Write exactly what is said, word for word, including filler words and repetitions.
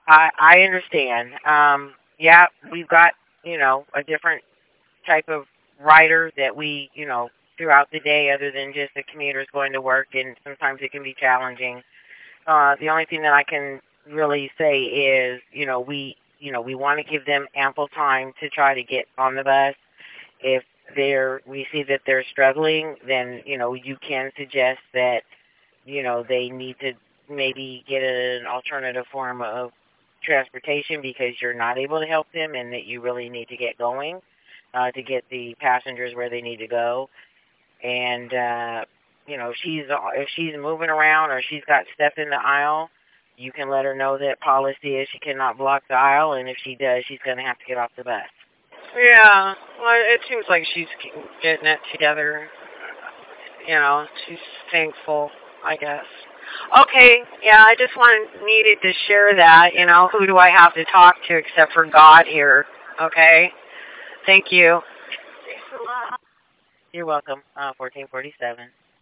I I understand. Um, yeah, we've got you know a different type of rider that we you know throughout the day, other than just the commuters going to work, and sometimes it can be challenging. Uh, the only thing that I can really say is, you know, we, you know, we want to give them ample time to try to get on the bus. If they're, we see that they're struggling, then, you know, you can suggest that, you know, they need to maybe get an alternative form of transportation because you're not able to help them and that you really need to get going uh, to get the passengers where they need to go. And uh, you know, if she's if she's moving around or she's got stuff in the aisle, you can let her know that policy is she cannot block the aisle, and if she does, she's going to have to get off the bus. Yeah, well, it seems like she's getting it together. You know, she's thankful, I guess. Okay, yeah, I just wanted needed to share that. You know, who do I have to talk to except for God here? Okay, thank you. You're welcome. Uh, fourteen forty-seven.